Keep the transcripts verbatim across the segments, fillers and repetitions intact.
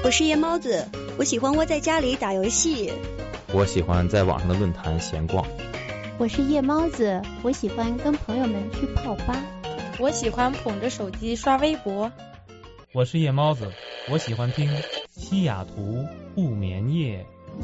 我是夜猫子，我喜欢窝在家里打游戏。 我喜欢在网上的论坛闲逛。 我是夜猫子，我喜欢跟朋友们去泡吧。 我喜欢捧着手机刷微博。 我是夜猫子，我喜欢听西雅图不眠夜。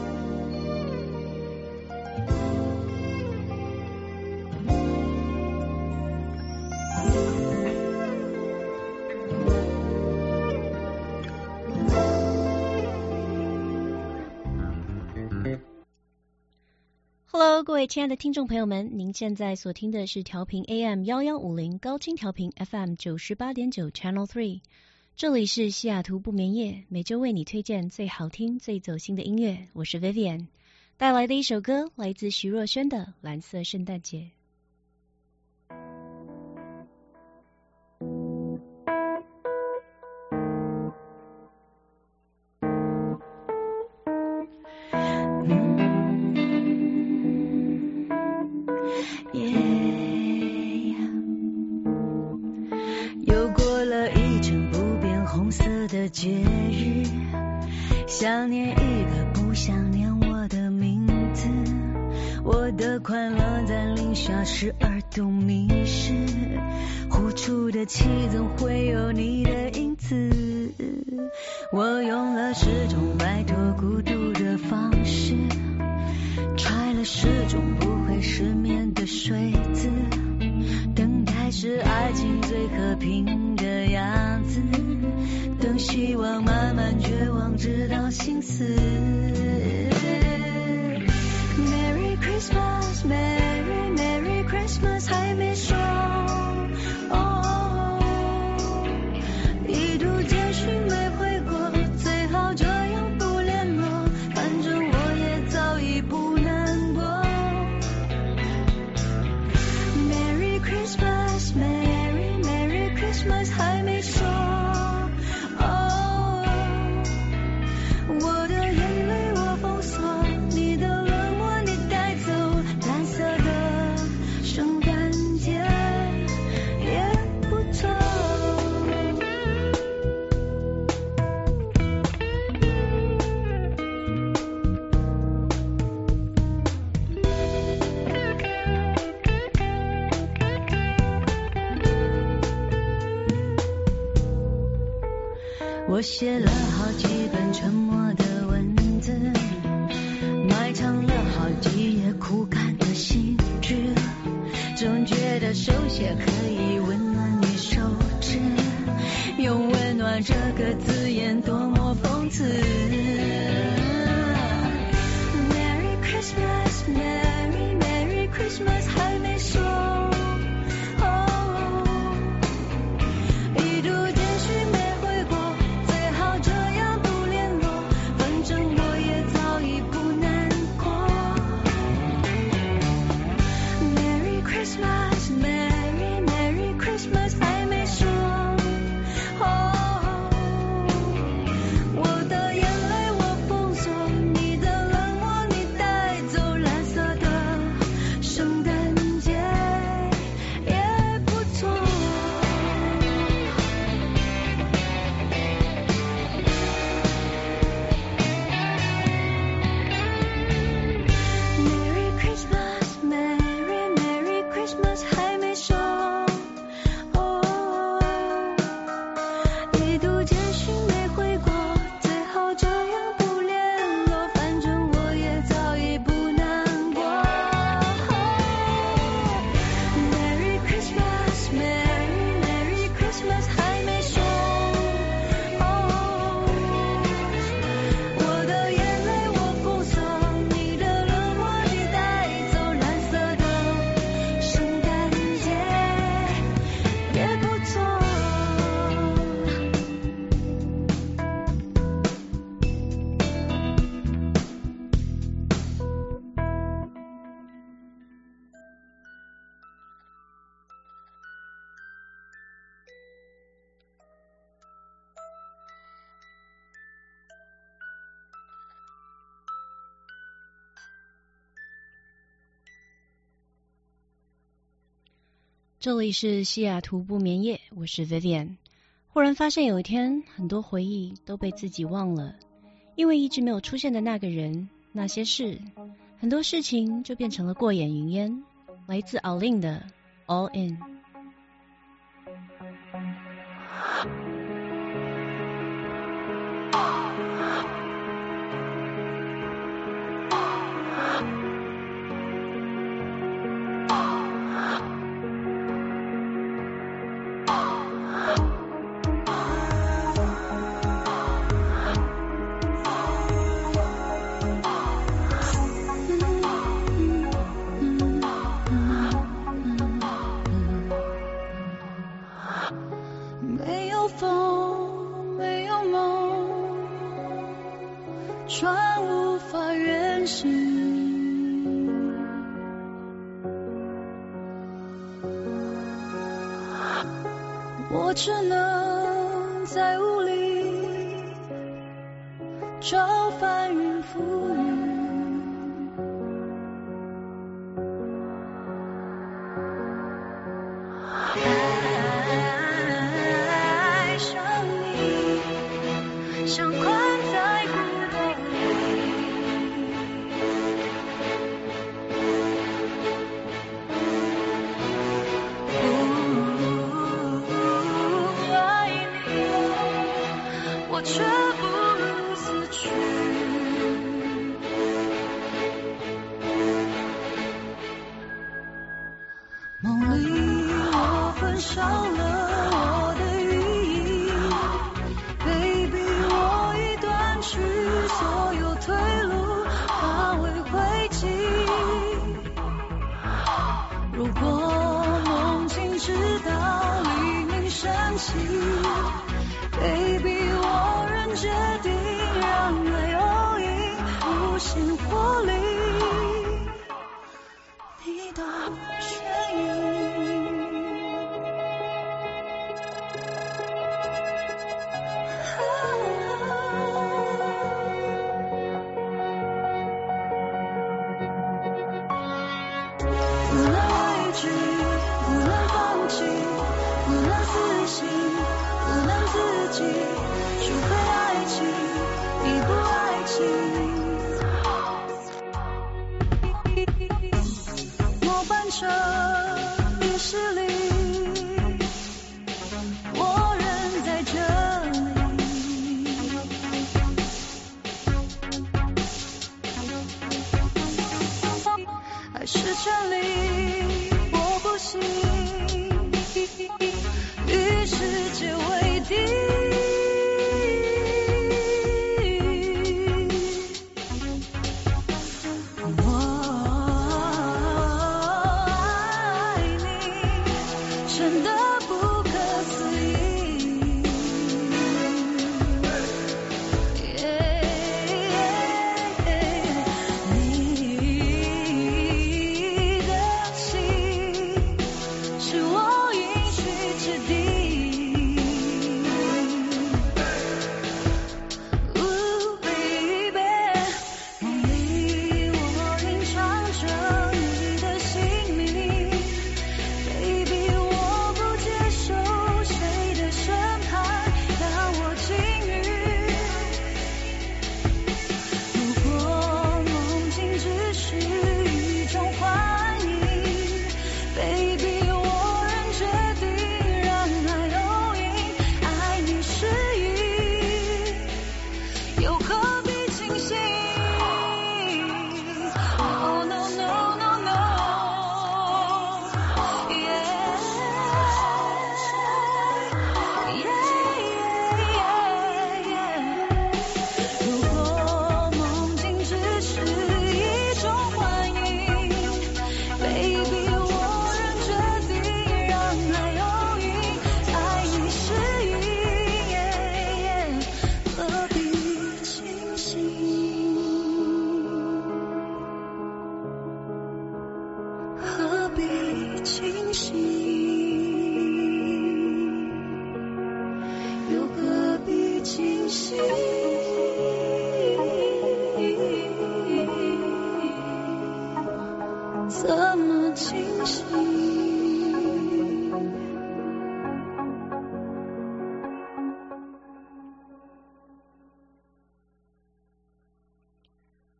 Hello， 各位亲爱的听众朋友们，您现在所听的是调频 A M 一一五零高清调频 F M 九十八点九 Channel 三，这里是西雅图不眠夜，每周为你推荐最好听、最走心的音乐。我是 Vivian， 带来的一首歌来自徐若瑄的《蓝色圣诞节》。 节日，想念一个不想念我的名字，我的快乐在零下十二度迷失，呼出的气总会有你的影子，我用了十种摆脱孤独的方式，揣了十种不会失眠的睡姿，等待是爱情最和平的样子，等希望慢慢绝望直到心死。 Merry Christmas Merry Merry Christmas 还没说哦，已读简讯没回过，最好这样不联络，反正我也早已不难过。 Merry Christmas Merry Merry Christmas 还没说我写了好几本沉默的文字，埋藏了好几页枯干的信纸，总觉得手写可以温暖你手指，用温暖这个字眼多么讽刺。 Merry Christmas Merry Merry Christmas 还没说这里是西雅图不眠夜，我是 Vivian， 忽然发现有一天，很多回忆都被自己忘了，因为一直没有出现的那个人、那些事，很多事情就变成了过眼云烟。来自奥令的 All In。 我只能在雾里找翻云覆雨，爱上你，像困在骨头里。我却不死去，梦里我焚烧了我的羽翼 ，baby 我已断去所有退路，化为灰烬。如果梦境直到黎明升起 ，baby 我仍决定让爱有影无限活力，你的眩晕。不能畏惧，不能放弃，不能死心，不能自己，除非爱情，你不爱情。末班车已驶离，我仍在这里。爱是真理，我不信，与世界为敌。怎么清醒？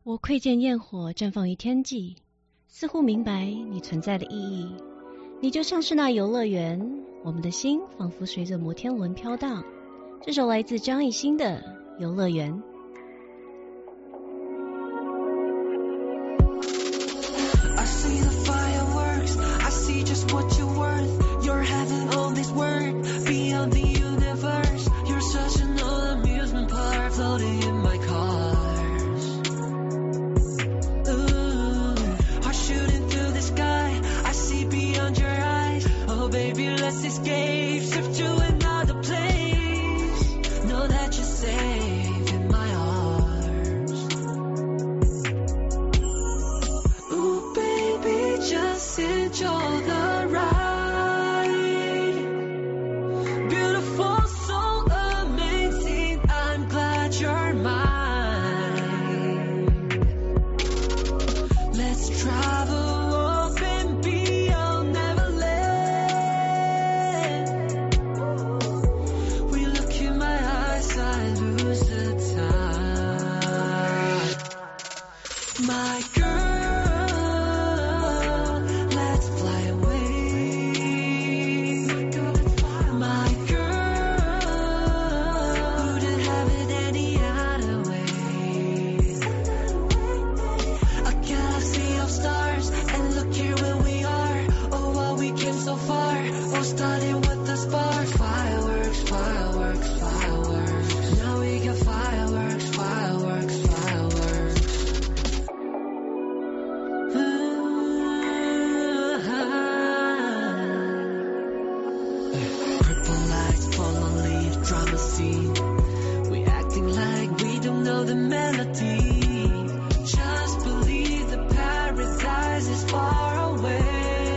我窥见焰火绽放于天际，似乎明白你存在的意义。你就像是那游乐园，我们的心仿佛随着摩天轮飘荡。这首来自张艺兴的《游乐园》。 I see the fireworks, I see just what you're worth. You're heaven on this world, beyond the universe. You're such an old amusement park floating in my cars. Ooh, heart shooting through the sky, I see beyond your eyes. Oh baby, let's escape, shift to another place. Know that you're safe in my arms. Ooh baby, just enjoy the ride. Beautiful, so amazing, I'm glad you're mine. Let's travel up and beyond Neverland. We look in my eyes, I lose the time. My girl, let's fly away. My girl, wouldn't have it any other way. A galaxy of stars, and look here where we are. Oh, wow, we came so far. Oh, starting with the spark. Fireworks, fireworks, fireworks. Now we got fireworks, fireworks, fireworks. Purple lights fall on leaf, drama scene. We acting like we don't know the melody. Just believe the paradise is far away.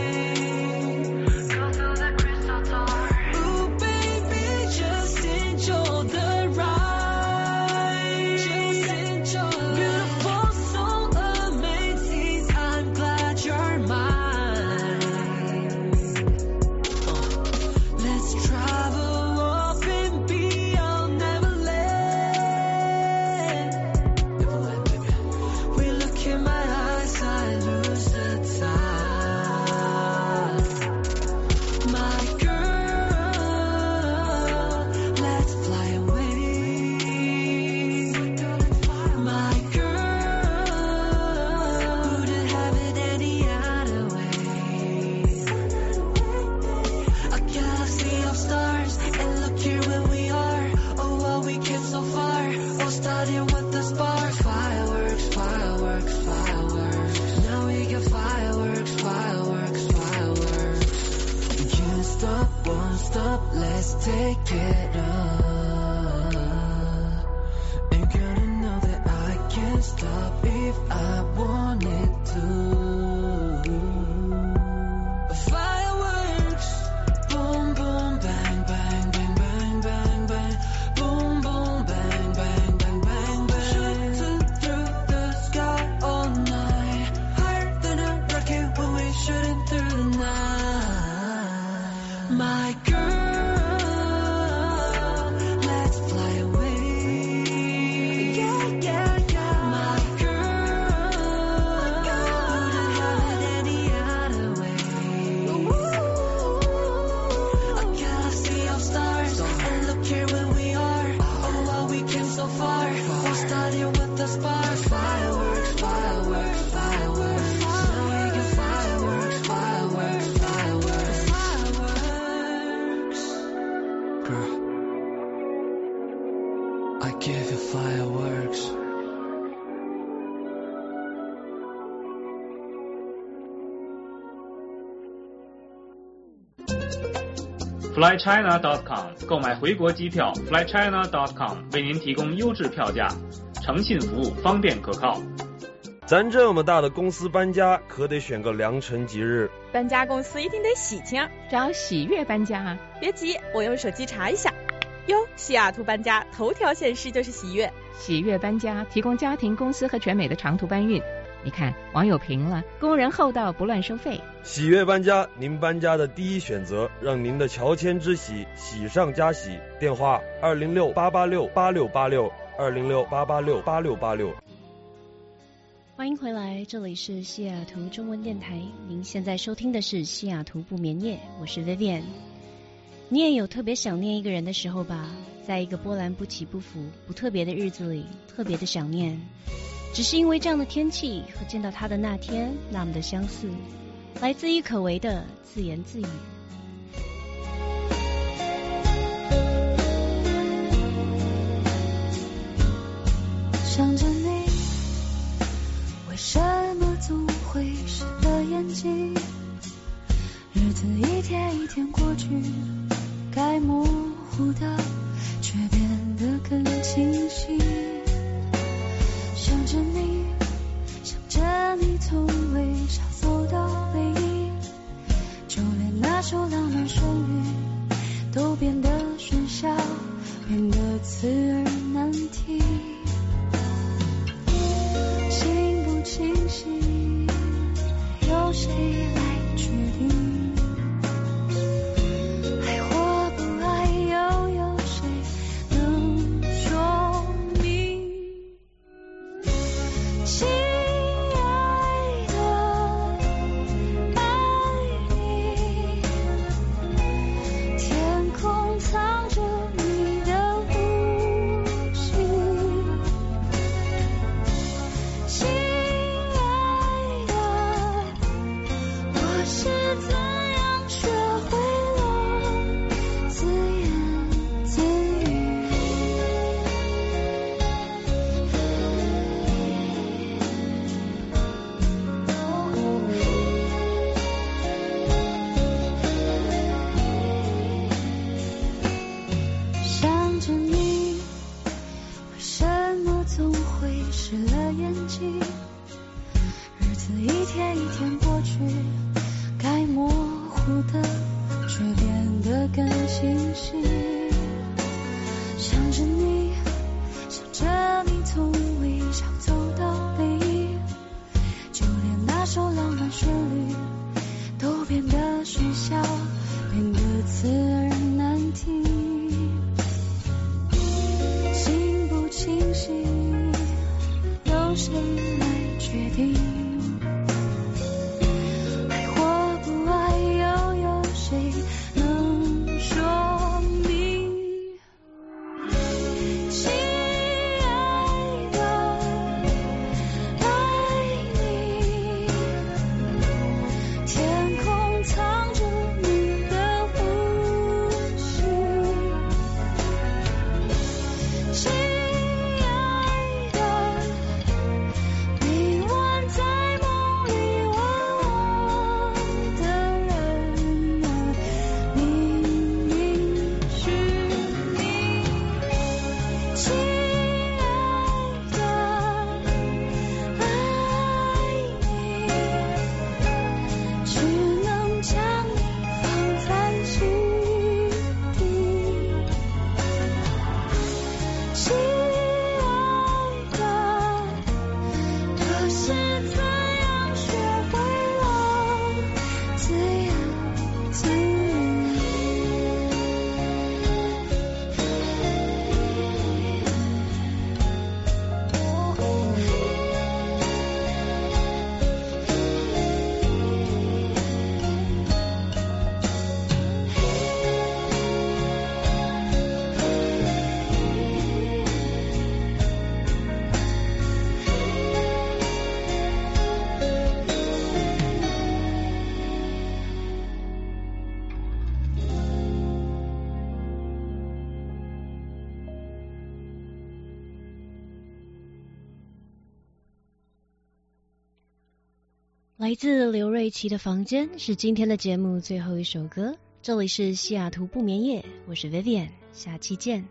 Go to the crystal door. Ooh baby, just enjoy the ride. Just enjoy. Beautiful, so amazing, I'm glad you're mine. Let's travel up and beyond Neverland. Neverland, baby. We look in my eyes, I lose the time. My girl, let's fly away. My girl, wouldn't have it any other way. A galaxy of stars, and look here where we are. Oh, wow, we came so far. Oh, starting with the spark. Fireworks, fireworks, fireworks. Now we got fireworks, fireworks, fireworks. We can't stop, won't stop, let's take it up. And gotta know that I can't stop if I wanted to. Fireworks, boom, boom, bang, bang, bang, bang, bang, bang. Boom, boom, bang, bang, bang, bang, bang. Shooting through the sky all night. Higher than a rocket when we're shooting through the night. My girl, let's fly away. Yeah, yeah, yeah. My girl, wouldn't have it any other way. A galaxy of stars, and look here where we are. Oh, wow, we came so far. We started with the spark. Fireworks, fireworks, fireworks. Now we got fireworks, fireworks, fireworks, fireworks. Girl, I give you fireworks. fly china dot com 购买回国机票 fly china dot com 为您提供优质票价，诚信服务，方便可靠。 咱这么大的公司搬家，可得选个良辰吉日。 搬家公司一定得喜庆， 找喜悦搬家啊！ 别急，我用手机查一下。哟，西雅图搬家头条显示就是喜悦。 喜悦搬家提供家庭、公司和全美的长途搬运。你看，网友评了，工人厚道，不乱收费。 喜悦搬家，您搬家的第一选择，让您的乔迁之喜喜上加喜。电话二零六八八六八六八六二零六八八六八六八六。 欢迎回来，这里是西雅图中文电台，您现在收听的是西雅图不眠夜，我是 Vivian。 你也有特别想念一个人的时候吧，在一个波澜不起不伏不特别的日子里，特别的想念，只是因为这样的天气和见到他的那天那么的相似，来自于可为的自言自语。 想着你，为什么总会湿了眼睛？日子一天一天过去，该模糊的却变得更清晰。想着你，想着你从微笑走到背影，就连那首浪漫旋律都变得喧嚣，变得刺耳难听。清不清晰，由谁来决定？爱或不爱，又有谁能说明？亲爱的，爱你，天空藏着你的呼吸。亲爱的，我是怎样学会了自言自语？想着你，为什么总会湿了眼睛？日子一天一天过去，该模糊的却变得更清晰。想着你，想着你从微笑走到背影，就连那首浪漫旋律都变得喧嚣，变得刺耳难听。清不清晰，由谁来决定？爱或不爱，又有谁能说明？亲爱的，爱你，天空藏着你的呼吸。亲爱的，每晚在梦里问我的人啊，明明是你。亲爱的，爱你，只能将你放在心底。亲爱的，可是怎样学会了自言自语？ 来自刘瑞琦的房间是今天的节目最后一首歌，这里是西雅图不眠夜，我是 Vivian， 下期见。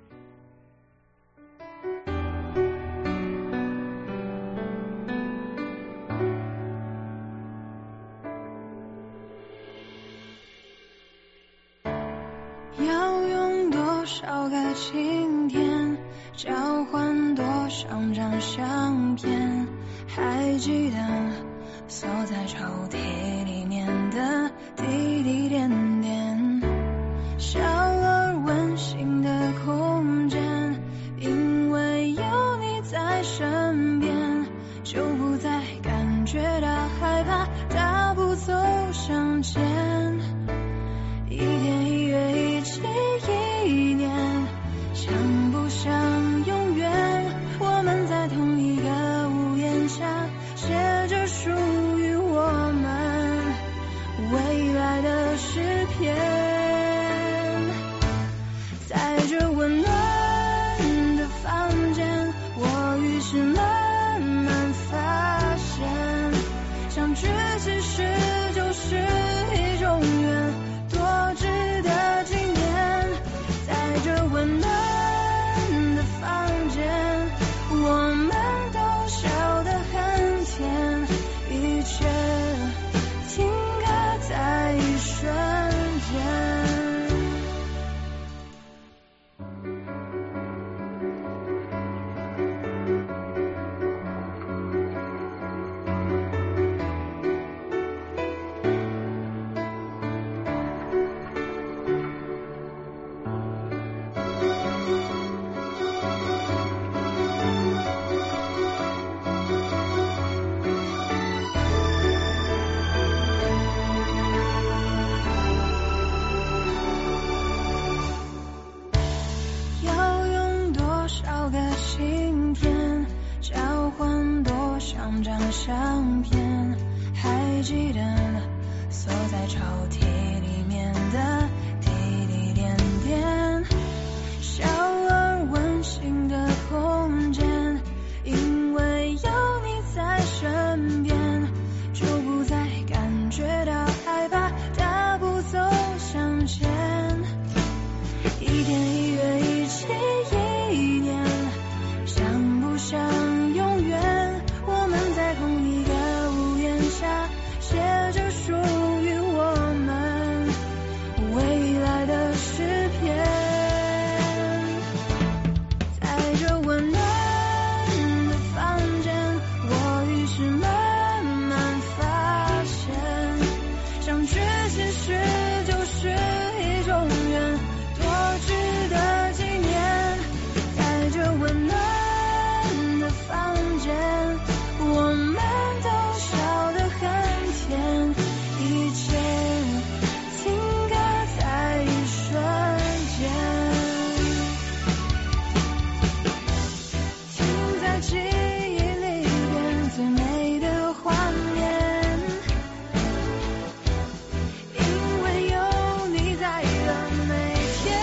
要用多少个晴天交换多少张相片？还记得锁在抽屉里面的滴滴点点，小而温馨的空间，因为有你在身边，就不再今天，交换多少张相片，还记得锁在抽屉里面的滴滴点点，小而温馨的空间，因为有你在身边，就不再感觉到害怕，大步走向前，一天一月一期一年，想不想永远我们在同一个屋檐下，写着属于我们未来的诗篇。在这温暖的房间，我于是慢慢发现，相聚其实就是一种缘，多值得纪念。在这温暖的房间，我们都笑得很甜，一切定格在一瞬间，停在记忆里边最美的画面，因为有你在的每天。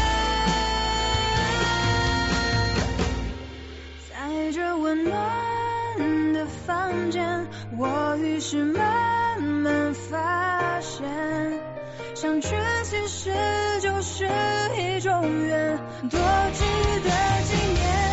在这温暖的房间，我于是慢慢发现，相聚其实就是一种缘，多值得纪念。